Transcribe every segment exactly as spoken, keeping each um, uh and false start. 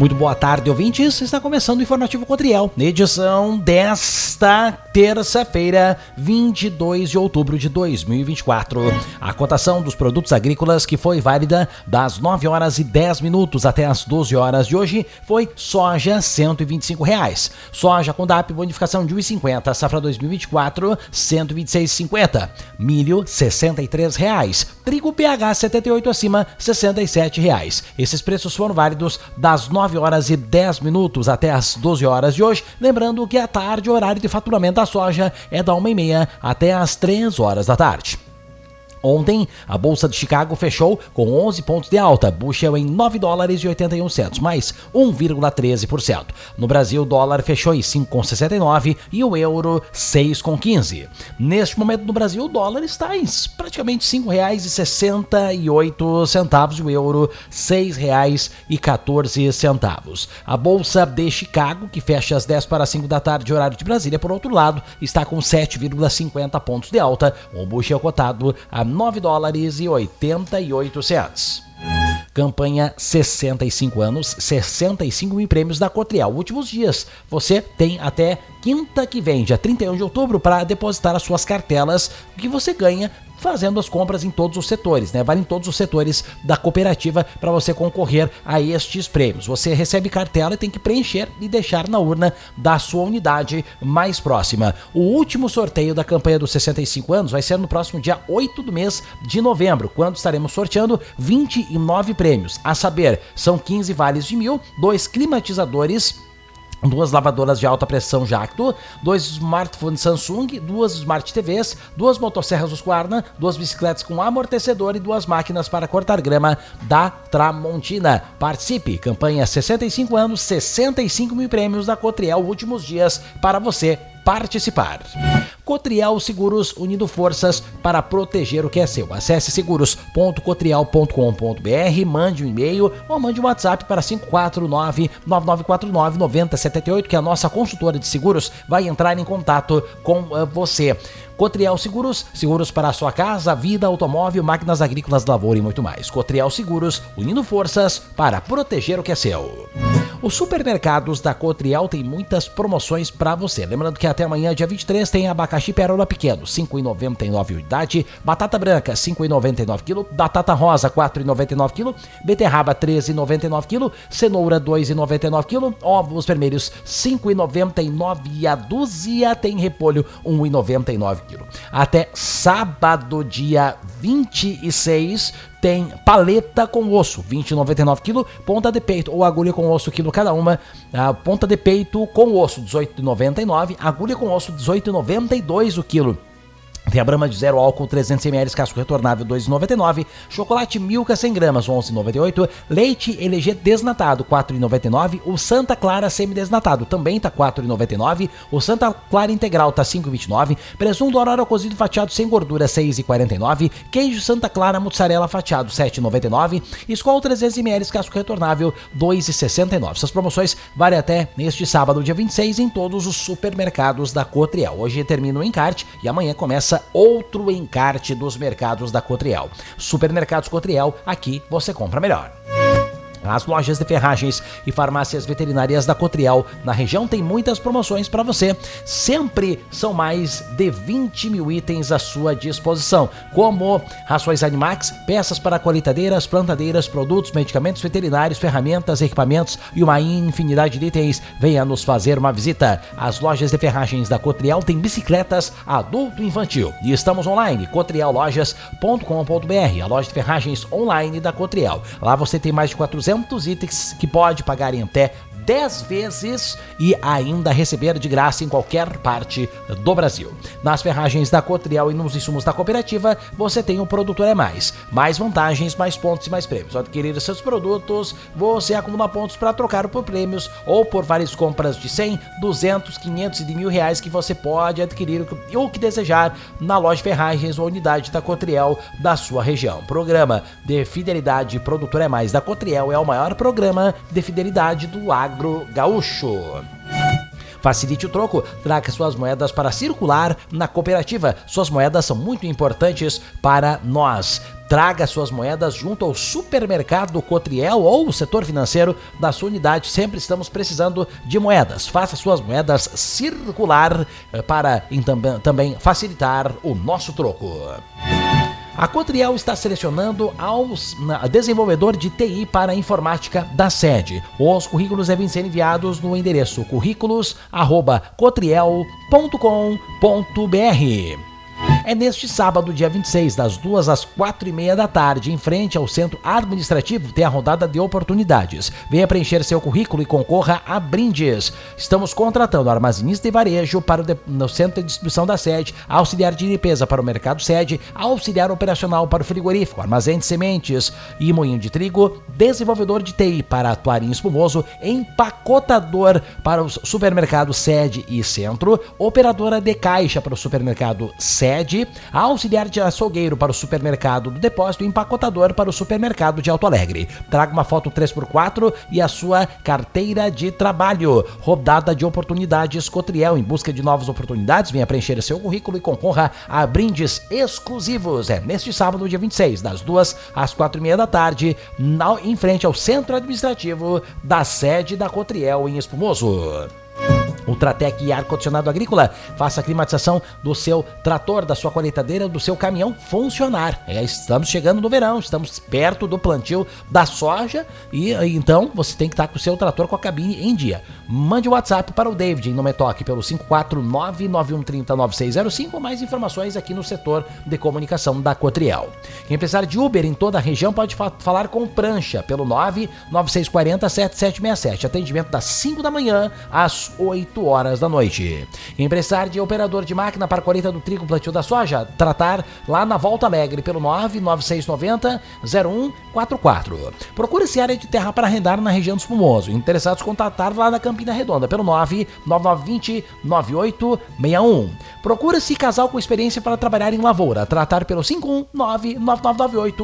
Muito boa tarde, ouvintes. Está começando o Informativo Cotriel, edição desta terça-feira, vinte e dois de outubro de dois mil e vinte e quatro. A cotação dos produtos agrícolas que foi válida das nove horas e dez minutos até as doze horas de hoje foi soja cento e vinte e cinco reais. Soja com D A P bonificação de um real e cinquenta, safra dois mil e vinte e quatro, cento e vinte e seis reais e cinquenta. Milho sessenta e três reais. Trigo P H setenta e oito acima, sessenta e sete reais. Esses preços foram válidos das nove horas e dez minutos até as doze horas de hoje. Lembrando que à tarde o horário de faturamento da soja é da uma e meia até as três horas da tarde. Ontem, a Bolsa de Chicago fechou com onze pontos de alta, bushel em nove dólares e oitenta e um centavos, mais um vírgula treze por cento. No Brasil, o dólar fechou em cinco vírgula sessenta e nove e o euro seis vírgula quinze. Neste momento, no Brasil, o dólar está em praticamente cinco reais e sessenta e oito centavos e o euro seis reais e quatorze centavos. A Bolsa de Chicago, que fecha às dez para as cinco da tarde, horário de Brasília, por outro lado, está com sete vírgula cinquenta pontos de alta, o bushel cotado a nove dólares e oitenta e oito centavos. Campanha sessenta e cinco anos, sessenta e cinco mil prêmios da Cotriel. Últimos dias, você tem até quinta que vem, dia trinta e um de outubro, para depositar as suas cartelas que você ganha fazendo as compras em todos os setores, né? Vale em todos os setores da cooperativa para você concorrer a estes prêmios. Você recebe cartela e tem que preencher e deixar na urna da sua unidade mais próxima. O último sorteio da campanha dos sessenta e cinco anos vai ser no próximo dia oito do mês de novembro, quando estaremos sorteando vinte e nove prêmios. A saber, são quinze vales de mil, dois climatizadores, duas lavadoras de alta pressão Jacto, dois smartphones Samsung, duas Smart T Vs, duas motosserras Husqvarna, duas bicicletas com amortecedor e duas máquinas para cortar grama da Tramontina. Participe! Campanha sessenta e cinco anos, sessenta e cinco mil prêmios da Cotriel, últimos dias para você participar. Cotriel Seguros, unindo forças para proteger o que é seu. Acesse seguros ponto cotriel ponto com ponto br, mande um e-mail ou mande um WhatsApp para cinco quatro nove, nove nove quatro nove, nove zero sete oito que a nossa consultora de seguros vai entrar em contato com uh, você. Cotriel Seguros, seguros para a sua casa, vida, automóvel, máquinas agrícolas, lavoura e muito mais. Cotriel Seguros, unindo forças para proteger o que é seu. Os supermercados da Cotriel têm muitas promoções para você. Lembrando que até amanhã, dia vinte e três, tem abacaxi Pérola Pequeno, cinco reais e noventa e nove centavos unidade, batata branca, cinco reais e noventa e nove centavos quilo, batata rosa, quatro reais e noventa e nove centavos quilo, beterraba, treze reais e noventa e nove centavos quilo, cenoura, dois reais e noventa e nove centavos quilo, ovos vermelhos, cinco reais e noventa e nove centavos e a dúzia, tem repolho, um real e noventa e nove centavos quilo. Até sábado, dia vinte e seis, tem paleta com osso, vinte reais e noventa e nove centavos quilo, ponta de peito ou agulha com osso quilo cada uma, a ponta de peito com osso, dezoito reais e noventa e nove centavos, agulha com osso, dezoito reais e noventa e dois centavos o quilo. Tem a Brahma de zero álcool, trezentos mililitros, casco retornável, dois reais e noventa e nove centavos. Chocolate Milka cem gramas, onze reais e noventa e oito centavos. Leite L G desnatado, quatro reais e noventa e nove centavos. O Santa Clara semidesnatado também tá quatro reais e noventa e nove centavos. O Santa Clara integral tá cinco reais e vinte e nove centavos. Presunto Aurora cozido fatiado sem gordura, seis reais e quarenta e nove centavos. Queijo Santa Clara mussarela fatiado, sete reais e noventa e nove centavos. Skol trezentos mililitros, casco retornável, dois reais e sessenta e nove centavos. Essas promoções valem até neste sábado, dia vinte e seis, em todos os supermercados da Cotriel. Hoje termina o encarte e amanhã começa outro encarte dos mercados da Cotriel. Supermercados Cotriel, aqui você compra melhor. As lojas de ferragens e farmácias veterinárias da Cotriel na região tem muitas promoções para você. Sempre são mais de vinte mil itens à sua disposição, como rações Animax, peças para colheitadeiras, plantadeiras, produtos, medicamentos veterinários, ferramentas, equipamentos e uma infinidade de itens. Venha nos fazer uma visita. As lojas de ferragens da Cotriel têm bicicletas adulto e infantil. E estamos online, cotriel lojas ponto com ponto br, a loja de ferragens online da Cotriel. Lá você tem mais de quatrocentos itens que pode pagar em até dez vezes e ainda receber de graça em qualquer parte do Brasil. Nas ferragens da Cotriel e nos insumos da cooperativa, você tem o Produtor é Mais. Mais vantagens, mais pontos e mais prêmios. Ao adquirir seus produtos, você acumula pontos para trocar por prêmios ou por várias compras de cem, duzentos, quinhentos e de mil reais que você pode adquirir o que desejar na loja de ferragens ou unidade da Cotriel da sua região. Programa de fidelidade Produtor é Mais da Cotriel é o maior programa de fidelidade do agro gaúcho. Facilite o troco, traga suas moedas para circular na cooperativa. Suas moedas são muito importantes para nós. Traga suas moedas junto ao supermercado Cotriel ou o setor financeiro da sua unidade. Sempre estamos precisando de moedas. Faça suas moedas circular para também facilitar o nosso troco. A Cotriel está selecionando aos desenvolvedor de T I para a informática da sede. Os currículos devem ser enviados no endereço currículos arroba cotriel ponto com ponto br. É neste sábado, dia vinte e seis, das duas às quatro e meia da tarde, em frente ao centro administrativo, tem a rodada de oportunidades. Venha preencher seu currículo e concorra a brindes. Estamos contratando armazenista e varejo para o de... no centro de distribuição da sede, auxiliar de limpeza para o mercado sede, auxiliar operacional para o frigorífico, armazém de sementes e moinho de trigo, desenvolvedor de T I para atuar em Espumoso, empacotador para o supermercado sede e centro, operadora de caixa para o supermercado sede, auxiliar de açougueiro para o supermercado do Depósito e empacotador para o supermercado de Alto Alegre. Traga uma foto três por quatro e a sua carteira de trabalho. Rodada de oportunidades Cotriel. Em busca de novas oportunidades, venha preencher seu currículo e concorra a brindes exclusivos. É neste sábado, dia vinte e seis, das duas às quatro e meia da tarde, na, em frente ao centro administrativo da sede da Cotriel em Espumoso. Ultratec e ar-condicionado agrícola. Faça a climatização do seu trator, da sua colheitadeira, do seu caminhão funcionar. É, estamos chegando no verão, estamos perto do plantio da soja e então você tem que estar com o seu trator com a cabine em dia. Mande o WhatsApp para o David em Nometoque pelo cinco quatro nove nove um três zero nove seis zero cinco. Mais informações aqui no setor de comunicação da Cotriel. Quem precisar de Uber em toda a região pode fa- falar com Prancha pelo nove nove seis quatro zero sete sete seis sete. Atendimento das cinco da manhã às oito horas da noite. Quem precisar de operador de máquina para colheita do trigo, plantio da soja, tratar lá na Volta Alegre pelo nove nove seis nove zero zero um quatro quatro. Procure-se área de terra para arrendar na região do Espumoso. Interessados, contatar lá na Campina Redonda pelo nove nove nove dois zero nove oito seis um. Procura-se casal com experiência para trabalhar em lavoura. Tratar pelo cinco um nove nove nove nove oito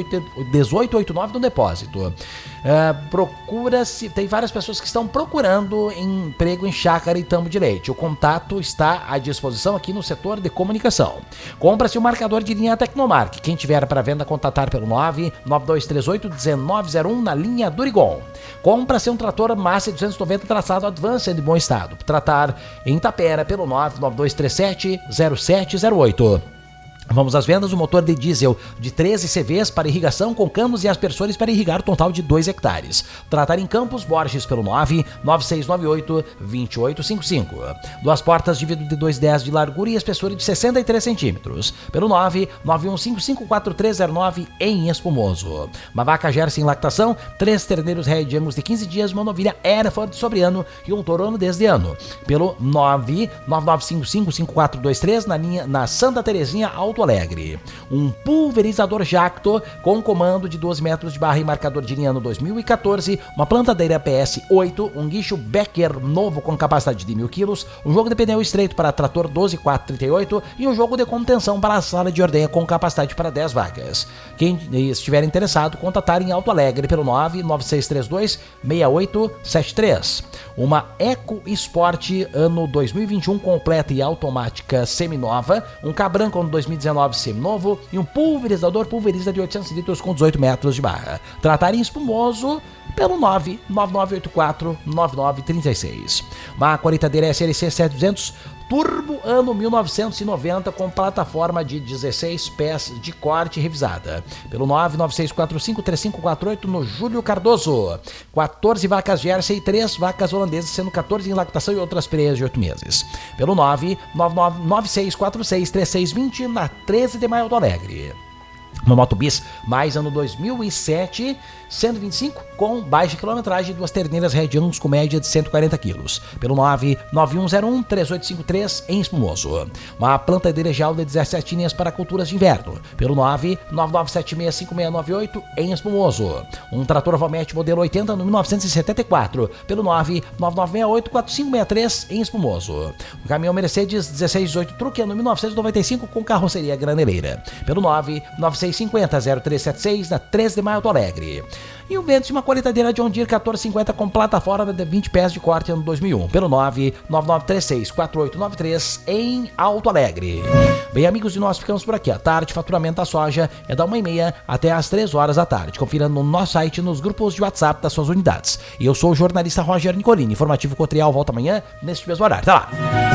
um oito oito nove no depósito. Uh, procura-se, tem várias pessoas que estão procurando emprego em chácara e tambo de leite. O contato está à disposição aqui no setor de comunicação. Compra-se o marcador de linha Tecnomark. Quem tiver para venda, contatar pelo nove nove dois três oito um nove zero um na linha Durigon. Compra-se um trator Massa duzentos e noventa traçado Advanced de bom estado. Tratar em Tapera pelo nove nove dois três sete zero sete zero oito. Vamos às vendas do motor de diesel de treze C Vs para irrigação com canos e aspersores para irrigar um total de dois hectares. Tratar em Campos Borges pelo nove nove seis nove oito dois oito cinco cinco. Duas portas de vidro de dois e dez de largura e espessura de sessenta e três centímetros. Pelo nove nove um cinco cinco quatro três zero nove em Espumoso. Uma vaca Jersey em lactação, três terneiros rédeamos de quinze dias, uma novilha Hereford sobre ano e um touro desde ano. Pelo nove nove nove cinco cinco cinco quatro dois três na linha na Santa Terezinha Alto Alegre. Um pulverizador Jacto com comando de doze metros de barra e marcador de linha no dois mil e quatorze, uma plantadeira P S oito, um guincho Becker novo com capacidade de mil quilos, um jogo de pneu estreito para trator doze quatro trinta e oito e um jogo de contenção para a sala de ordenha com capacidade para dez vagas. Quem estiver interessado, contatar em Alto Alegre pelo nove nove seis três dois seis oito sete três. Uma Eco Sport ano dois mil e vinte e um completa e automática seminova, um Cabranco ano dois mil e dezenove seminovo e um pulverizador pulveriza de oitocentos litros com dezoito metros de barra. Tratar em Espumoso pelo nove nove nove oito quatro nove nove três seis. Uma colheitadeira S L C sete duzentos Turbo ano mil novecentos e noventa com plataforma de dezesseis pés de corte revisada. Pelo nove nove seis quatro cinco três cinco quatro oito no Júlio Cardoso. quatorze vacas Jersey e três vacas holandesas, sendo quatorze em lactação e outras prenhas de oito meses. Pelo nove nove nove seis quatro seis três seis dois zero na treze de maio do Alegre. Uma Moto Bis mais ano dois mil e sete, cento e vinte e cinco com baixa quilometragem, duas terneiras Radians com média de cento e quarenta quilos. Pelo nove nove um zero um três oito cinco três em Espumoso. Uma plantadeira Geal de dezessete linhas para culturas de inverno. Pelo nove nove nove sete seis cinco seis nove oito em Espumoso. Um trator Valmet modelo oitenta no mil novecentos e setenta e quatro. Pelo nove nove nove seis oito quatro cinco seis três em Espumoso. Um caminhão Mercedes dezesseis dezoito Truque ano mil novecentos e noventa e cinco com carroceria graneleira. Pelo nove nove seis cinco zero zero três sete seis na três de maio do Alegre. E um Ventus e uma colheitadeira John Deere quatorze cinquenta com plataforma de vinte pés de corte ano dois mil e um, pelo nove nove nove três seis quatro oito nove três em Alto Alegre. Bem, amigos, e nós ficamos por aqui. À tarde, faturamento da soja é da uma e meia até às três horas da tarde. Confira no nosso site, nos grupos de WhatsApp das suas unidades. E eu sou o jornalista Roger Nicolini. Informativo Cotrial volta amanhã, neste mesmo horário. Até lá!